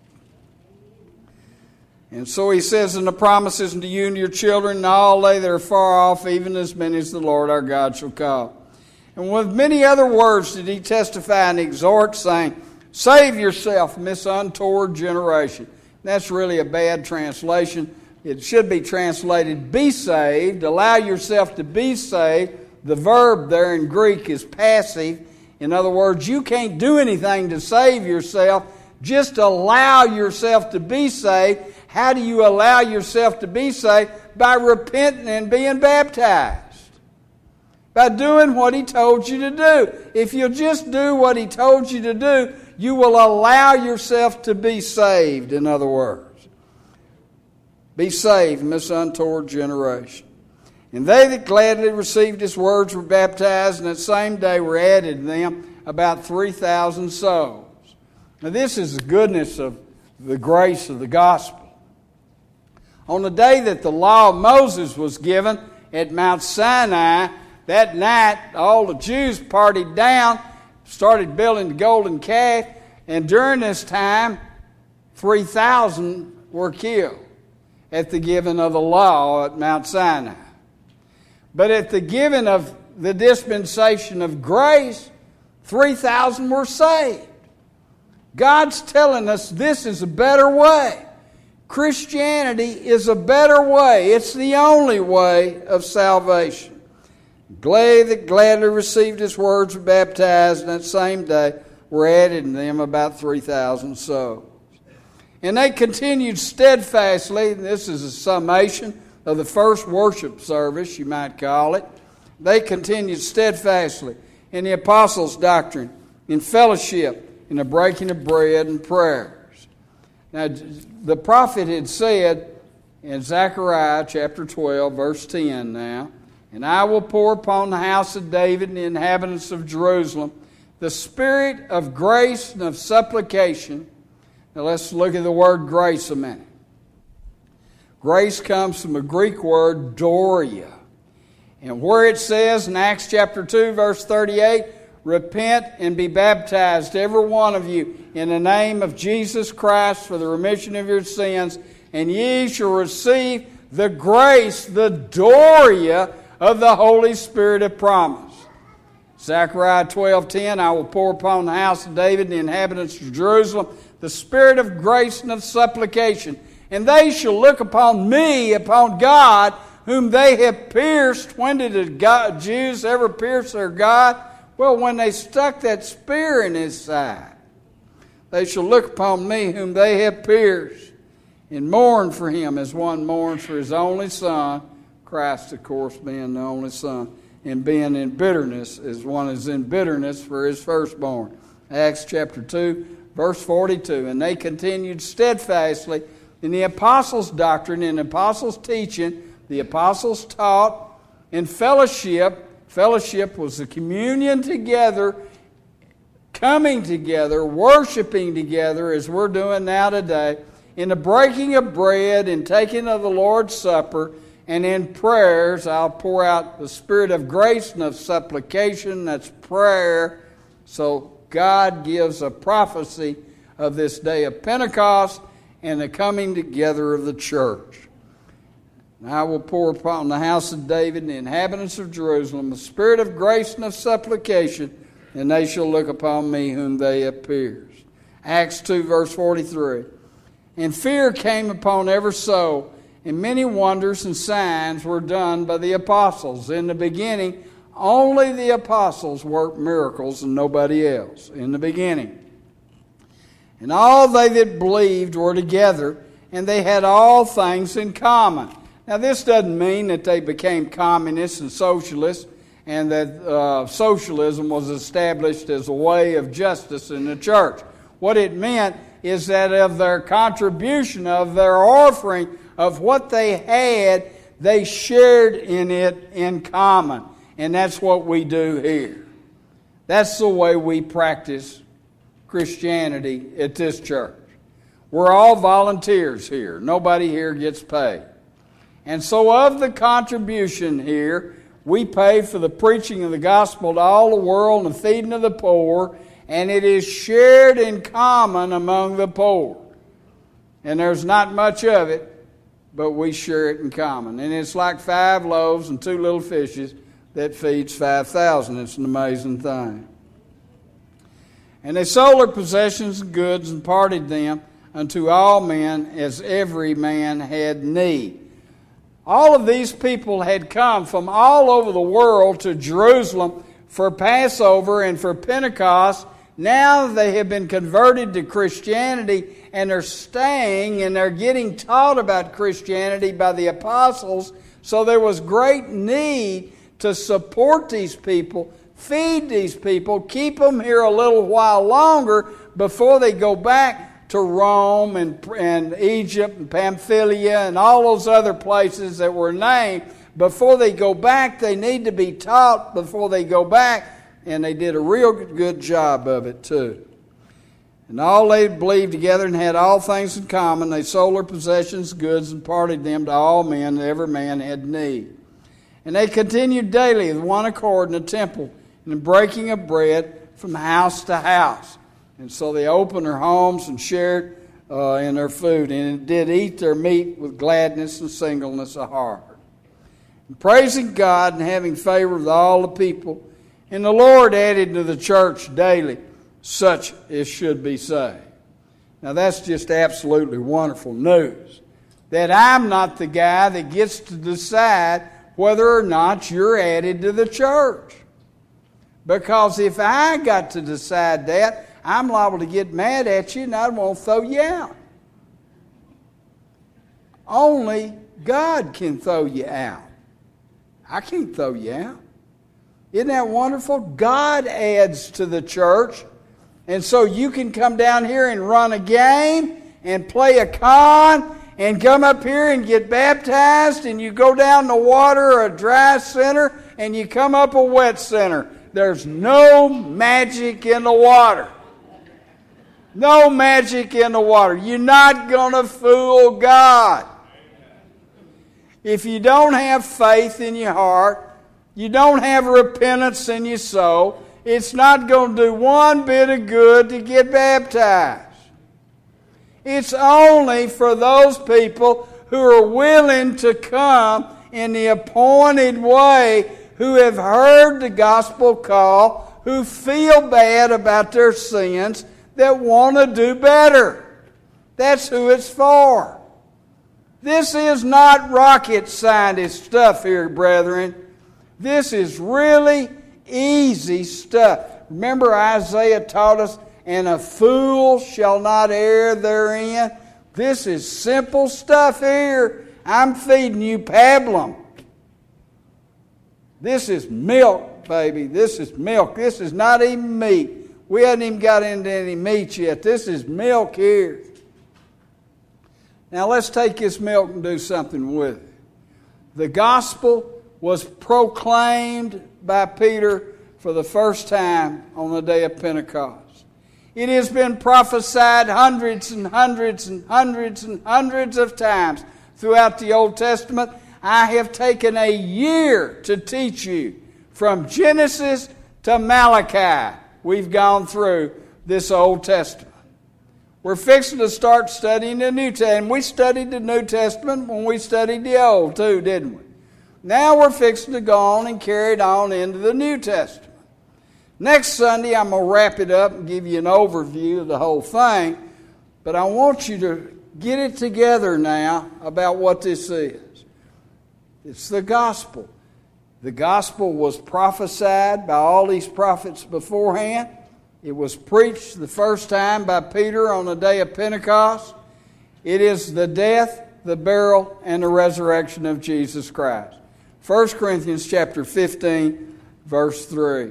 And so He says, and the promises unto you and your children, and all they that are far off, even as many as the Lord our God shall call. And with many other words did He testify and exhort, saying, save yourself from this untoward generation. That's really a bad translation. It should be translated, be saved. Allow yourself to be saved. The verb there in Greek is passive. In other words, you can't do anything to save yourself. Just allow yourself to be saved. How do you allow yourself to be saved? By repenting and being baptized. By doing what He told you to do. If you'll just do what He told you to do, you will allow yourself to be saved, in other words. Be saved from this untoward generation. And they that gladly received His words were baptized, and that same day were added to them about 3,000 souls. Now this is the goodness of the grace of the gospel. On the day that the law of Moses was given at Mount Sinai, that night all the Jews partied down, started building the golden calf, and during this time 3,000 were killed at the giving of the law at Mount Sinai. But at the giving of the dispensation of grace, 3,000 were saved. God's telling us this is a better way. Christianity is a better way. It's the only way of salvation. They that gladly received His words were baptized, and that same day were added to them about 3,000 souls. And they continued steadfastly, and this is a summation of the first worship service, you might call it. They continued steadfastly in the apostles' doctrine, in fellowship, in the breaking of bread and prayers. Now, the prophet had said in Zechariah chapter 12, verse 10 now, and I will pour upon the house of David and the inhabitants of Jerusalem the spirit of grace and of supplication. Now let's look at the word grace a minute. Grace comes from a Greek word, doria. And where it says in Acts chapter 2, verse 38, repent and be baptized, every one of you, in the name of Jesus Christ for the remission of your sins, and ye shall receive the grace, the doria of the Holy Spirit of promise. Zechariah 12:10, I will pour upon the house of David and the inhabitants of Jerusalem the spirit of grace and of supplication. And they shall look upon me, upon God, whom they have pierced. When did the Jews ever pierce their God? Well, when they stuck that spear in his side. They shall look upon me, whom they have pierced, and mourn for him as one mourns for his only son. Christ, of course, being the only son. And being in bitterness as one is in bitterness for his firstborn. Acts chapter 2, verse 42. And they continued steadfastly in the apostles' doctrine, in the apostles' teaching. The apostles taught in fellowship. Fellowship was the communion together, coming together, worshiping together as we're doing now today, in the breaking of bread and taking of the Lord's Supper, and in prayers. I'll pour out the spirit of grace and of supplication. That's prayer. So God gives a prophecy of this day of Pentecost and the coming together of the church. And I will pour upon the house of David and the inhabitants of Jerusalem the spirit of grace and of supplication, and they shall look upon me whom they have pierced. Acts 2, verse 43. And fear came upon every soul, and many wonders and signs were done by the apostles. In the beginning, only the apostles worked miracles and nobody else. In the beginning. And all they that believed were together, and they had all things in common. Now this doesn't mean that they became communists and socialists, and that socialism was established as a way of justice in the church. What it meant is that of their contribution, of their offering, of what they had, they shared in it in common. And that's what we do here. That's the way we practice Christianity at this church. We're all volunteers here. Nobody here gets paid. And so of the contribution here, we pay for the preaching of the gospel to all the world and the feeding of the poor, and it is shared in common among the poor. And there's not much of it, but we share it in common. And it's like 5 loaves and 2 little fishes that feeds 5,000. It's an amazing thing. And they sold their possessions and goods and parted them unto all men as every man had need. All of these people had come from all over the world to Jerusalem for Passover and for Pentecost. Now they have been converted to Christianity, and they're staying and they're getting taught about Christianity by the apostles. So there was great need to support these people, feed these people, keep them here a little while longer before they go back to Rome and Egypt and Pamphylia and all those other places that were named. Before they go back, they need to be taught before they go back. And they did a real good job of it too. And all they believed together and had all things in common. They sold their possessions, goods, and parted them to all men, and every man had need. And they continued daily with one accord in the temple, and the breaking of bread from house to house. And so they opened their homes and shared in their food, and did eat their meat with gladness and singleness of heart. And praising God and having favor with all the people. And the Lord added to the church daily such as should be saved. Now that's just absolutely wonderful news. That I'm not the guy that gets to decide whether or not you're added to the church. Because if I got to decide that, I'm liable to get mad at you and I won't throw you out. Only God can throw you out. I can't throw you out. Isn't that wonderful? God adds to the church. And so you can come down here and run a game and play a con and come up here and get baptized, and you go down the water a dry center and you come up a wet center. There's no magic in the water. No magic in the water. You're not going to fool God. If you don't have faith in your heart, you don't have repentance in your soul, it's not going to do one bit of good to get baptized. It's only for those people who are willing to come in the appointed way, who have heard the gospel call, who feel bad about their sins, that want to do better. That's who it's for. This is not rocket scientist stuff here, brethren. This is really easy stuff. Remember Isaiah taught us, and a fool shall not err therein. This is simple stuff here. I'm feeding you pablum. This is milk, baby. This is milk. This is not even meat. We haven't even got into any meat yet. This is milk here. Now let's take this milk and do something with it. The gospel was proclaimed by Peter for the first time on the day of Pentecost. It has been prophesied hundreds and hundreds and hundreds and hundreds of times throughout the Old Testament. I have taken a year to teach you from Genesis to Malachi. We've gone through this Old Testament. We're fixing to start studying the New Testament. We studied the New Testament when we studied the Old too, didn't we? Now we're fixing to go on and carry it on into the New Testament. Next Sunday, I'm going to wrap it up and give you an overview of the whole thing. But I want you to get it together now about what this is. It's the gospel. The gospel was prophesied by all these prophets beforehand. It was preached the first time by Peter on the day of Pentecost. It is the death, the burial, and the resurrection of Jesus Christ. 1 Corinthians chapter 15, verse 3.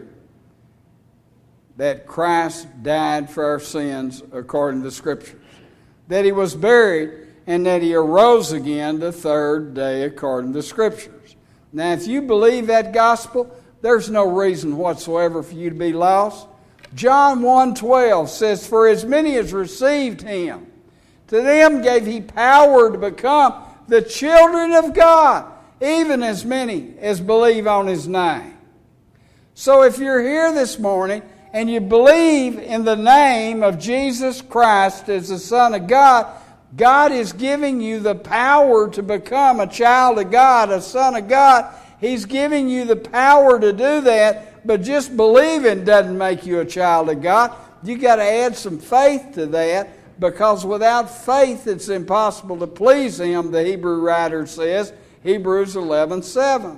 That Christ died for our sins according to the Scriptures. That He was buried and that He arose again the third day according to the Scriptures. Now, if you believe that gospel, there's no reason whatsoever for you to be lost. John 1:12 says, "For as many as received Him, to them gave He power to become the children of God, even as many as believe on His name." So if you're here this morning and you believe in the name of Jesus Christ as the Son of God, God is giving you the power to become a child of God, a son of God. He's giving you the power to do that, but just believing doesn't make you a child of God. You got to add some faith to that, because without faith it's impossible to please Him, the Hebrew writer says, Hebrews 11:7.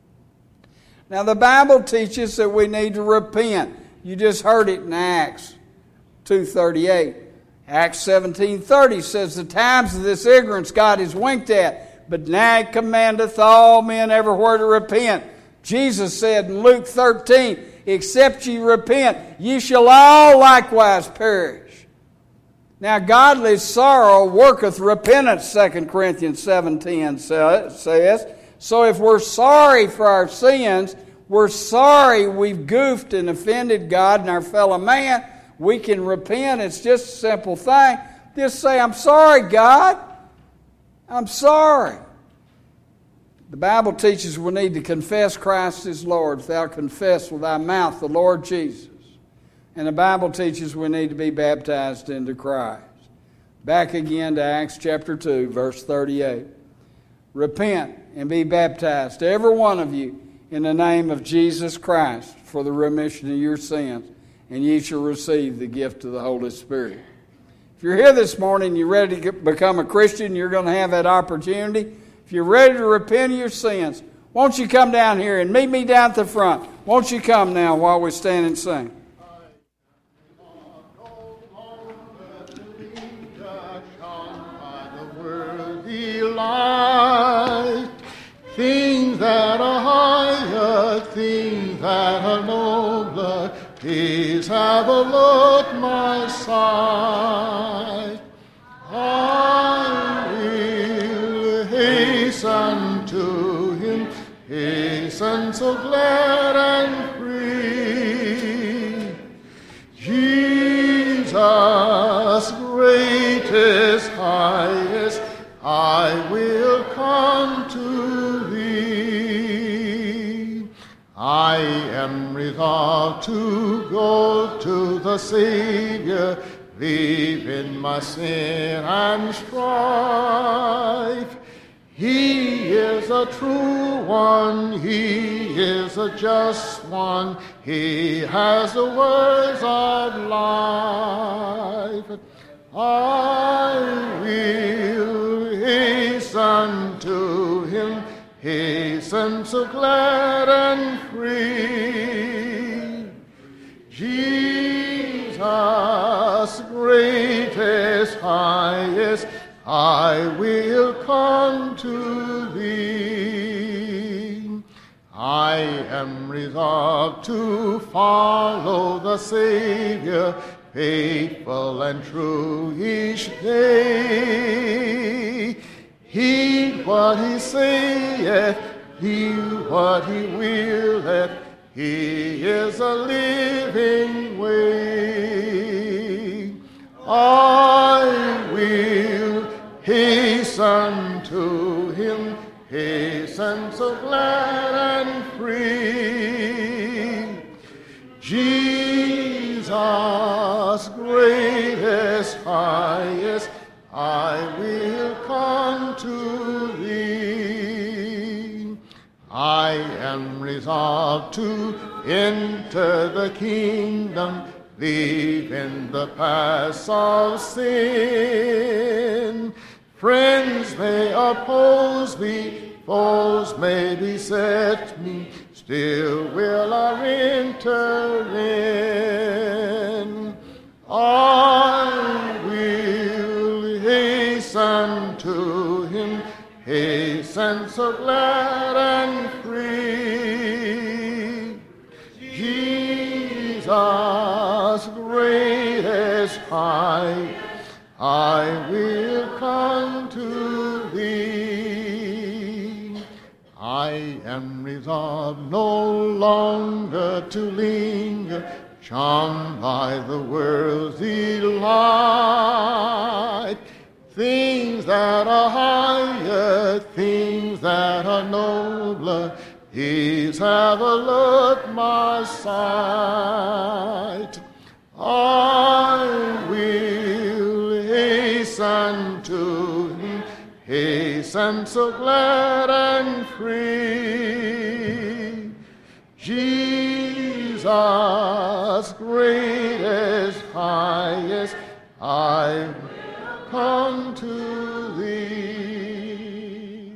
Now the Bible teaches that we need to repent. You just heard it in Acts 2:38. Acts 17:30 says, "The times of this ignorance God has winked at, but now He commandeth all men everywhere to repent." Jesus said in Luke 13, "Except ye repent, ye shall all likewise perish." Now godly sorrow worketh repentance, 2 Corinthians 7:10 says. So if we're sorry for our sins, we're sorry we've goofed and offended God and our fellow man, we can repent. It's just a simple thing. Just say, "I'm sorry, God. I'm sorry." The Bible teaches we need to confess Christ as Lord. "If thou confess with thy mouth the Lord Jesus." And the Bible teaches we need to be baptized into Christ. Back again to Acts chapter 2, verse 38. "Repent and be baptized, every one of you, in the name of Jesus Christ, for the remission of your sins, and ye shall receive the gift of the Holy Spirit." If you're here this morning, you're ready to become a Christian, you're going to have that opportunity. If you're ready to repent of your sins, won't you come down here and meet me down at the front? Won't you come now while we stand and sing? Things that are higher, things that Please have a look my side. I will hasten to him, hasten so glad and free. Jesus, greatest, highest, I will come to thee. I am resolved to go to the Savior, leaving my sin and strife. He is a true one, he is a just one, he has the words of life. I will hasten to him, hasten so glad and free. Jesus, greatest, highest, I will come to thee. I am resolved to follow the Savior, faithful and true each day. Heed what he saith, heed what he willeth, he is a living way. I will hasten to him, hasten so glad and free. Jesus, greatest, highest, I will come to thee. I am resolved to enter the kingdom, leaving the past of sin. Friends may oppose me, foes may beset me, still will I enter in. I will hasten to him, hasten so glad and free. Jesus, greatest, high, I will come to thee. I am resolved no longer to linger, charmed by the world's delight. Things that are higher, things that are nobler, these have allured my sight. I will hasten to him, hasten so glad and free. Jesus, greatest, highest, I will come to thee.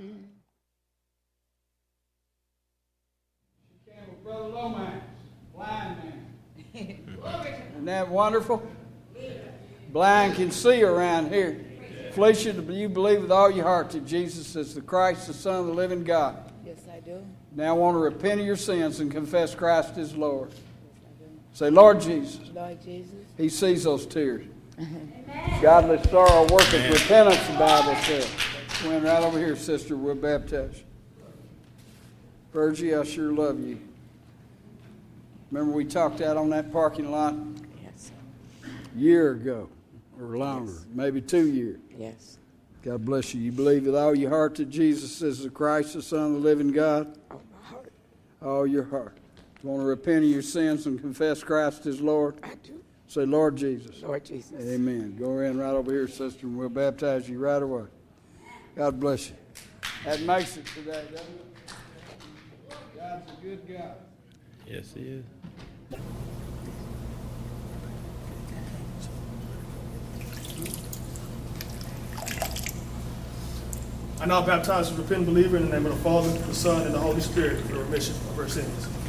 Brother Lomax, blind man. Isn't that wonderful? Blind can see around here. Felicia, do you believe with all your heart that Jesus is the Christ, the Son of the living God? Yes, I do. Now I want to repent of your sins and confess Christ as Lord. Yes, I do. Say, Lord Jesus. Lord Jesus. He sees those tears. Godly sorrow worketh repentance, the Bible says. Went right over here, sister. We'll baptize you. Virgie, I sure love you. Remember we talked out on that parking lot? Yes. A year ago or longer, yes. Maybe 2 years. Yes. God bless you. You believe with all your heart that Jesus is the Christ, the Son of the living God? All my heart. All your heart. You want to repent of your sins and confess Christ as Lord? I do. Say, Lord Jesus. Lord Jesus. Amen. Go in right over here, sister, and we'll baptize you right away. God bless you. That makes it today, doesn't it? God's a good God. Yes, he is. I now baptize a repentant believer in the name of the Father, the Son, and the Holy Spirit for the remission of our sins.